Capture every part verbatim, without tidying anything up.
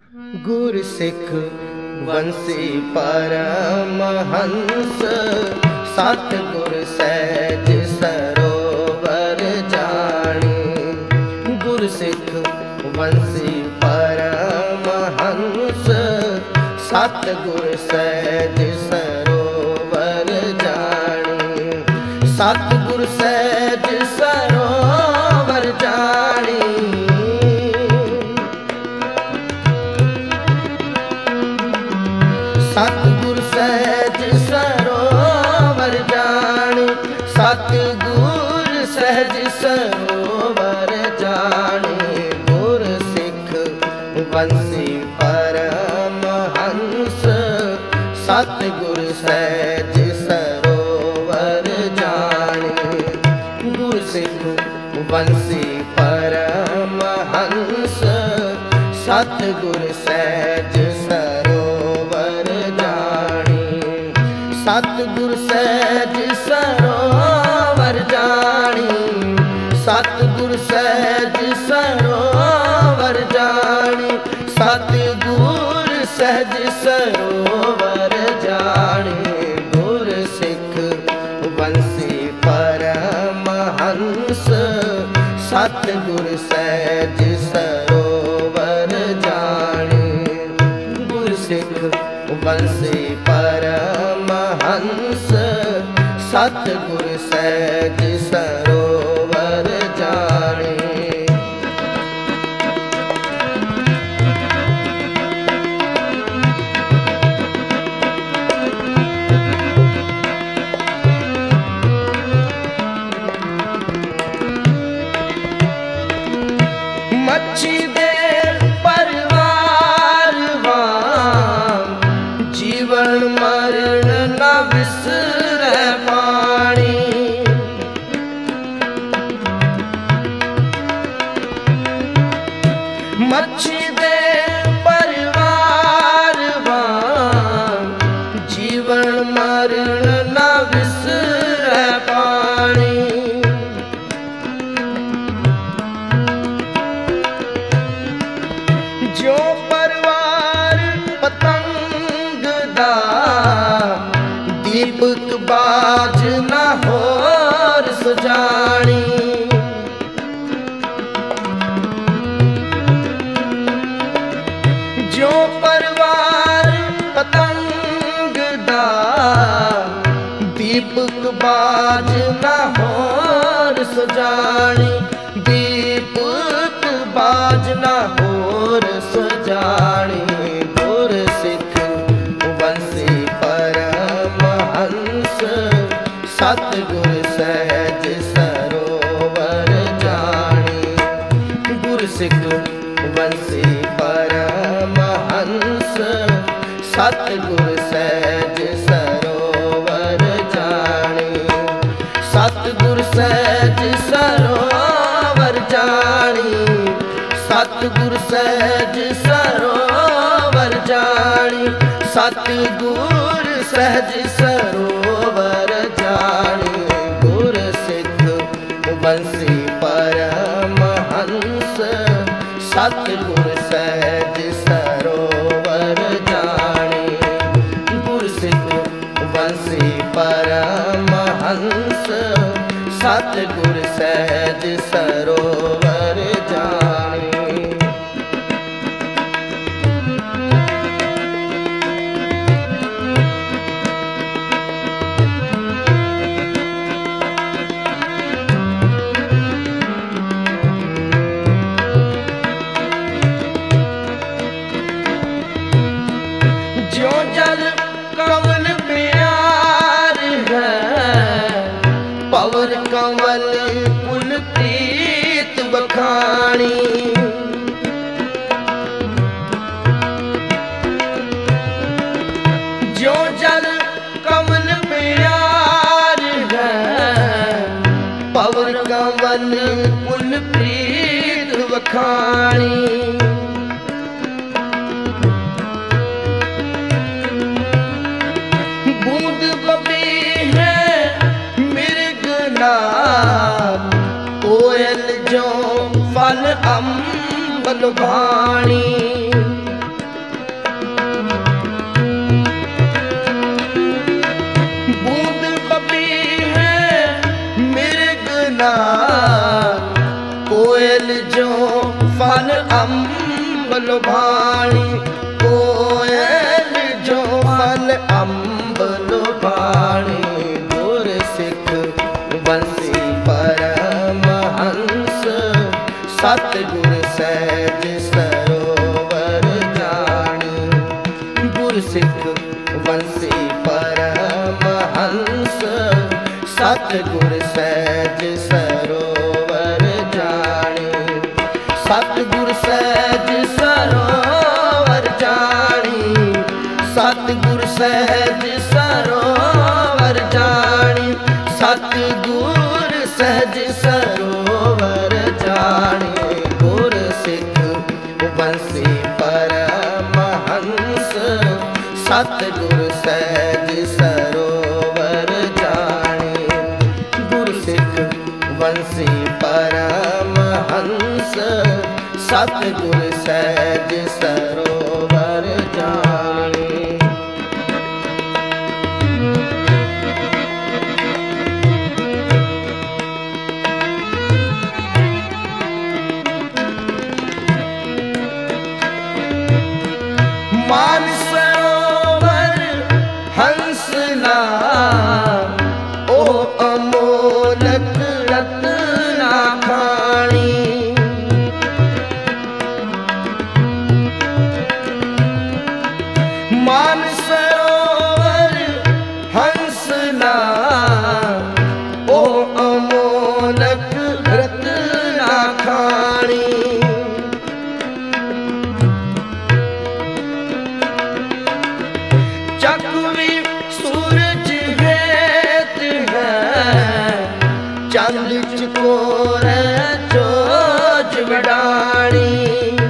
ਗੁਰ ਸਿੱਖ ਬੰਸੀ ਪਰਮਹੰਸ, ਸਤਿਗੁਰ ਸਹਿਜ ਸਰੋਵਰ ਜਾਣੀ। ਗੁਰ ਸਿੱਖ ਬੰਸੀ ਪਰਮਹੰਸ, ਸਤਿਗੁਰ ਸਹਿਜ ਸਰੋਵਰ ਜਾਣੀ। ਸਤਿਗੁਰ ਸਹਿਜ ਸਰੋਵਰ ਜਾਣੀ। ਸਤਿਗੁਰ ਸਹਿਜ ਸਰੋਵਰ ਜਾਣੀ। ਸਤਿਗੁਰ ਸਹਿਜ ਸਰੋਵਰ ਜਾਣੀ। ਗੁਰ ਸਿੱਖ ਬੰਸੀ ਪਰਮਹੰਸ, ਸਤਿਗੁਰ ਸਹਿਜ ਸਰੋਵਰ ਜਾਣੀ। ਗੁਰ ਸਿੱਖ ਬੰਸੀ ਪਰਮਹੰਸ, ਸਤਿਗੁਰ ਸਹਿਜ ਸਰੋਵਰ ਜਾਣੀ। ਸਤਿਗੁਰ ਸਹਿਜ ਸਰੋਵਰ ਜਾਣੀ। ਸਤਿਗੁਰ ਸਹਿਜ ਸਰੋਵਰ ਜਾਣੀ। ਸਤਿਗੁਰ ਸਹਿਜ ਸਰੋਵਰ ਜਾਣੀ। ਗੁਰ ਸਿੱਖ ਬੰਸੀ ਪਰਮਹੰਸ, ਸਤਿਗੁਰ ਸਹਿਜ ਸਰੋਵਰ ਜਾਣੀ। ਗੁਰ ਸਿੱਖ ਬੰਸੀ ਪਰਮਹੰਸ, ਸਤਿਗੁਰ ਸਹਿਜ ਸਰੋਵਰ ਜਾਣੀ। ਮੱਛੀ ਦੇ ਪਰਿਵਾਰ ਵਾਂਗ, ਜੀਵਨ ਮਰਨ ਨਾ ਵਿਸਰੈ ਪਾਣੀ। ਮੱਛੀ ਦੇ ਪਰਿਵਾਰ ਵਾਂਗ, ਜੀਵਨ ਮਰਨ ਨਾ ਵਿਸਰੈ ਪਾਣੀ। ਜੋ ਪਰਿਵਾਰ ਪਤੰਗ ਦਾ, ਦੀਪਕ ਬਾਝ ਨਾ ਹੋਰ ਸੁਜਾਣੀ। ਜੋ ਪਰਿਵਾਰ ਪਤੰਗ ਦਾ, ਦੀਪਕ ਬਾਝ ਨਾ ਹੋਰ ਸੁਜਾਣੀ। ਦੀਪਕ ਬਾਝ ਨਾ ਹੋਰ ਸੁਜਾਣੀ। ਗੁਰ ਸਿੱਖ ਬੰਸੀ ਪਰਮਹੰਸ, ਸਤਿਗੁਰ ਸਹਿਜ ਸਰੋਵਰ ਜਾਣੀ। ਗੁਰ ਸਿੱਖ ਬੰਸੀ ਪਰਮਹੰਸ, ਸਤਿਗੁਰ ਸਹਿਜ ਸਰੋਵਰ ਜਾਣੀ। ਸਤਿਗੁਰ ਸਹਿਜ ਸਰੋਵਰ ਜਾਣੀ। ਸਤਿਗੁਰ ਸਹਿਜ ਸਰੋਵਰ ਜਾਣੀ। ਸਤਿਗੁਰ ਸਹਿਜ ਸਰੋਵਰ ਜਾਣੀ। ਗੁਰ ਸਿੱਖ ਬੰਸੀ ਪਰਮਹੰਸ, ਸਤਿਗੁਰ ਸਹਿਜ ਸਰੋਵਰ ਜਾਣੀ। ਗੁਰ ਸਿੱਖ ਬੰਸੀ ਪਰਮਹੰਸ, ਸਤਿਗੁਰ ਸਹਿਜ ਸਰੋਵਰ ਜਾਣੀ। ਜੋ ਜਲ ਕਮਲ ਪਿਆਰ ਹੈ, ਪਵਨ ਕਮਲ ਕੁਲ ਪ੍ਰੀਤ ਬਖਾਣੀ। ਜੋ ਜਲ ਕਮਲ ਪਿਆਰ ਹੈ, ਪਵਨ ਕਮਲ ਕੁਲ ਪ੍ਰੀਤ ਬਖਾਣੀ। ਬੂੰਦ ਬੱਬੀ ਹੈ ਮਿਰਗ ਨਾਮ, ਕੋਇਲ ਜੋ ਫਲ ਅੰਬ ਲੁਭਾਣੀ। ਅੰਬ ਲੁਭਾਣੀ, ਕੋਇਲ ਜੋ ਫਲ ਅੰਬ ਲੁਭਾਣੀ। ਗੁਰ ਸਿੱਖ ਬੰਸੀ ਪਰਮਹੰਸ, ਸਤਿਗੁਰ ਸਹਿਜ ਸਰੋਵਰ ਜਾਣੀ। ਗੁਰ ਸਿੱਖ ਬੰਸੀ ਪਰਮਹੰਸ, ਸਤਿਗੁਰ ਸਹਿਜ ਸਰੋਵਰ ਜਾਣੀ। ਸਤਿਗੁਰ ਸਹਿਜ ਸਰੋਵਰ ਜਾਣੀ, ਸਤਿਗੁਰ ਸਹਿਜ ਸਰੋਵਰ ਜਾਣੀ। ਸਤਿਗੁਰ ਸਹਿਜ ਸਰੋਵਰ ਜਾਣੀ। ਗੁਰ ਸਿੱਖ ਬੰਸੀ ਪਰਮਹੰਸ, ਸਤਿਗੁਰ ਸਹਿਜ ਸਰੋਵਰ ਜਾਣੀ। ਗੁਰ ਸਿੱਖ ਬੰਸੀ ਪਰਮਹੰਸ, ਸਤਿਗੁਰ ਸਹਿਜ ਸਰੋਵਰ ਜਾਣੀ। ਮਾਨ ਸਰੋਵਰ ਹੰਸ ਨਾਮ, ਉਹ ਅਮੋਲਕ ਰਤਨਾ ਖਾਣੀ। ਮਾਨ ਸਰੋਵਰ ਹੰਸ ਨਾਮ, ਉਹ ਅਮੋਲਕ ਰਤਨਾ ਖਾਣੀ। ਚੱਕਵੀ ਸੂਰਜ ਹੇਤ ਹੈ, ਚੰਦ ਚਕੋਰ ਚੋਜ ਵਡਾਣੀ।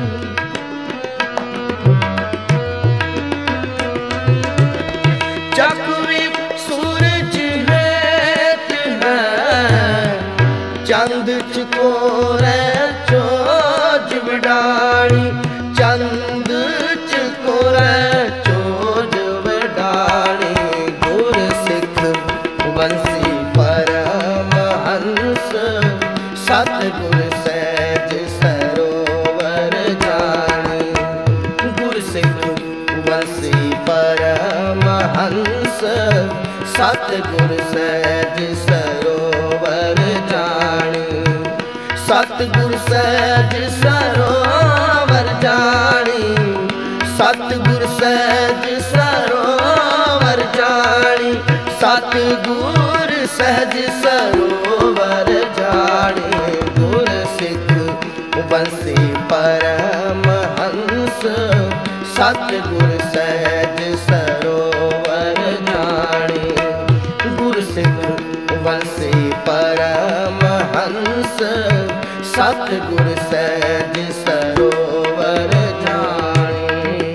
ਚੱਕਵੀ ਸੂਰਜ ਹੇਤ ਹੈ, ਚੰਦ ਚਕੋਰ ਚੋਜ ਵਡਾਣੀ। ਚੰਦ ਚਕੋਰ ਚੋਜ ਵਡਾਣੀ। ਗੁਰ ਸਿੱਖ ਬੰਸੀ ਪਰਮਹੰਸ, ਸਤਿਗੁਰ ਸਹਿਜ ਸਰੋਵਰ ਜਾਣੀ। ਗੁਰ ਸਿੱਖ ਬੰਸੀ ਪਰਮਹੰਸ, ਸਤਿਗੁਰ ਸਹਿਜ ਸਰੋਵਰ ਜਾਣੀ। ਸਤਿਗੁਰ ਸਹਿਜ ਸਰੋਵਰ ਜਾਣੀ। ਸਤਿਗੁਰ ਸਹਿਜ ਸਰੋਵਰ ਜਾਣੀ। ਸਤਿਗੁਰ ਸਹਿਜ ਸਰੋਵਰ ਜਾਣੀ। ਗੁਰ ਸਿੱਖ ਬੰਸੀ ਪਰਮਹੰਸ, ਸਤਿਗੁਰ ਸਹਿਜ ਸਰੋਵਰ ਜਾਣੀ। ਗੁਰ ਸਿੱਖ ਬੰਸੀ ਪਰਮਹੰਸ, ਸਤਿਗੁਰ ਸਹਿਜ ਸਰੋਵਰ ਜਾਣੀ।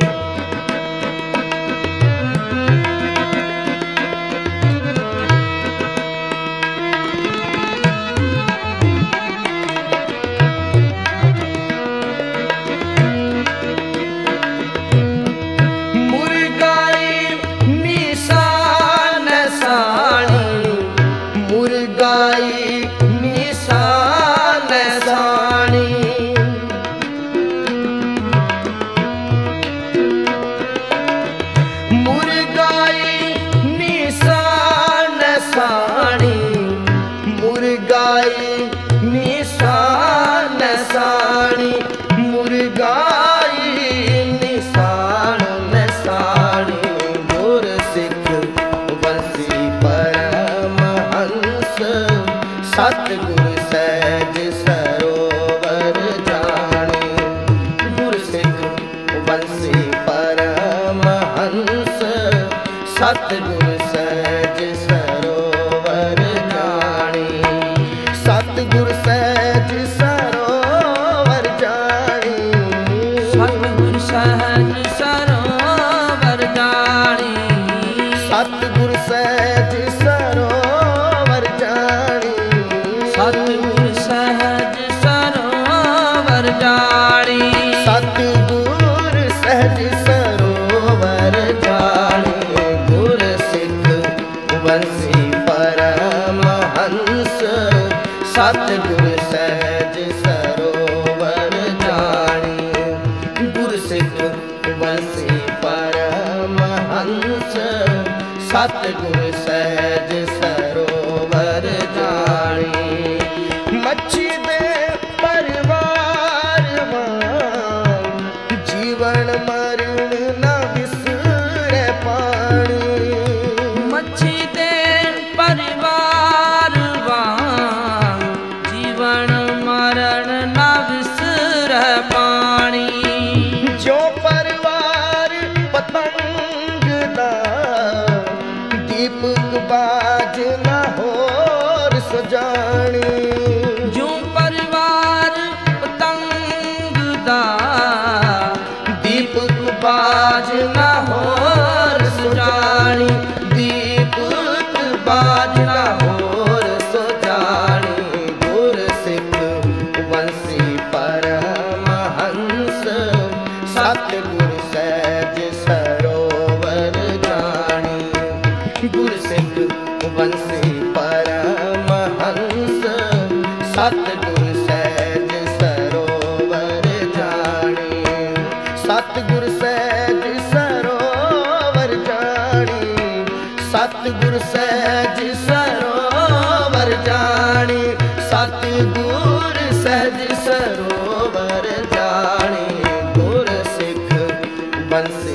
ਮੁਰਗਾਈ ਨਿਸ਼ਾਨ ਸਾਣੀ, ਮੁਰਗਾਈ ਨਿਸ਼ਾਨ ਸਾਣੀ। ਮੁਰਗਾਈ ਨਿਸ਼ਾਨ ਸਾਣੀ, ਮੁਰਗਾਈ ਨਿਸ਼ਾਨ ਸਾਣੀ। ਮੁਰਗਾਈ ਨਿਸ਼ਾਨ ਸਾਣੀ। ਗੁਰ ਸਿੱਖ ਬੰਸੀ ਪਰਮਹੰਸ, ਸਤਿਗੁਰ ਸਹਿਜ ਸਰੋਵਰ ਜਾਣੀ। ਗੁਰ ਸਿੱਖ ਬੰਸੀ ਪਰਮਹੰਸ, ਸਤਿਗੁਰ ਸਹਿਜ ਸਰੋਵਰ ਜਾਣੀ। ਸਤਿਗੁਰ ਸਹਿਜ ਸਰੋਵਰ ਜਾਣੀ। ਸਤਿਗੁਰ ਸਹਿਜ ਸਰੋਵਰ ਜਾਣੀ। ਸਤਿਗੁਰ ਸਹਿਜ ਸਰੋਵਰ ਜਾਣੀ। ਸਤਿਗੁਰ ਸਹਿਜ ਸਰੋਵਰ ਜਾਣੀ। ਸਤਿਗੁਰ ਸਹਿਜ ਸਰੋਵਰ ਜਾਣੀ। ਗੁਰ ਸਿੱਖ ਬੰਸੀ ਪਰਮਹੰਸ, ਸਤਿਗੁਰ ਸਹਿਜ ਸਰੋਵਰ ਜਾਣੀ। सिख बंसी परमहंस सतगुर सहज सरोवर जानी। मच्छी दे परिवार वांग जीवन मरण न विसरे पानी। मच्छी दे परिवार वांग जीवन मरण न विसरे पानी। जो परिवार पतंग दा दीपक बाज न होर सजानी। जो परिवार पतंग दा दीपक बाज न होर सजानी। दीपक बाज न होर सजानी। गुर सिख बंसी परमहंस सतगुर सहज सरोवर जानी। गुर सिख बंसी परमहंस सतगुर सहज सरोवर जानी। सतगुर सहज सरोवर जानी। सतगुर सहज सरोवर जानी। सतगुर सहज सरोवर जानी। गुर सिख बंसी